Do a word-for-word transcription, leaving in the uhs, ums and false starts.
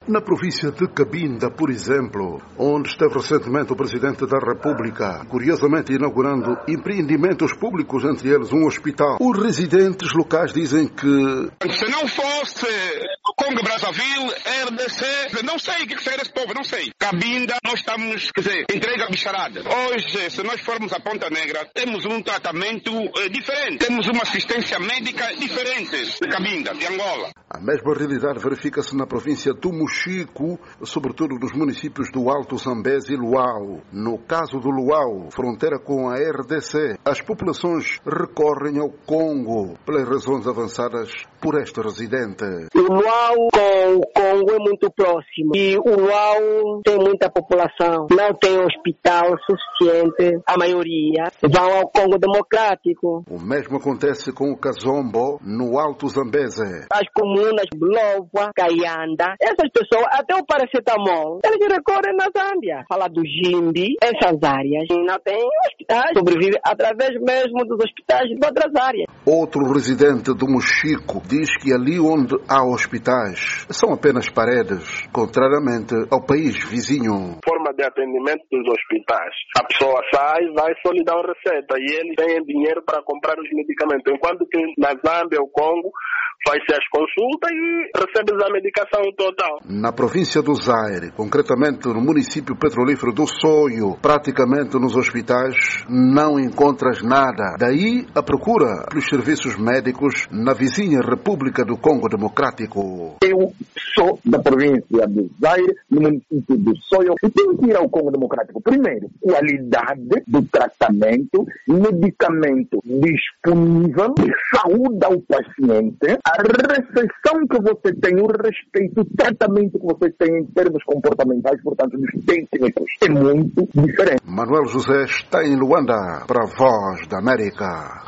Na província de Cabinda, por exemplo, onde esteve recentemente o Presidente da República, curiosamente inaugurando empreendimentos públicos, entre eles um hospital, os residentes locais dizem que... Se não fosse Congo Brazzaville, R D C, não sei o que seria esse povo, não sei. Cabinda, nós estamos, quer dizer, entrega bicharada. Hoje, se nós formos a Ponta Negra, temos um tratamento eh, diferente, temos uma assistência médica diferente de Cabinda, de Angola. A mesma realidade verifica-se na província do Mochico, sobretudo nos municípios do Alto Zambeze e Luau. No caso do Luau, fronteira com a R D C, as populações recorrem ao Congo pelas razões avançadas por este residente. O Luau com o Congo é muito próximo e o Luau tem muita população, não tem hospital suficiente, a maioria vão ao Congo Democrático. O mesmo acontece com o Kazombo, no Alto Zambeze. As comunas Blova, Kayanda, essas pessoas, até o paracetamol, eles recorrem na Zâmbia. Falar do Jimbi, essas áreas não tem hospitais, sobrevive através mesmo dos hospitais de outras áreas. Outro residente do Mochico diz que ali onde há hospitais são apenas paredes, contrariamente ao país vizinho. Forma de atendimento dos hospitais. A pessoa sai, vai só lhe dar uma receita e eles têm dinheiro para comprar os medicamentos, enquanto que na Zâmbia ou Congo faz-se as consultas e recebes a medicação total. Na província do Zaire, concretamente no município petrolífero do Soio, praticamente nos hospitais não encontras nada. Daí a procura pelos serviços médicos na vizinha República do Congo Democrático. Eu sou da província do Zaire, no município do Soio, e tenho que ir ao Congo Democrático. Primeiro, qualidade do tratamento, medicamento disponível, saúde ao paciente, a recepção que você tem, o respeito, o tratamento que você tem em termos comportamentais, portanto, dos técnicos, é muito diferente. Manuel José está em Luanda para a Voz da América.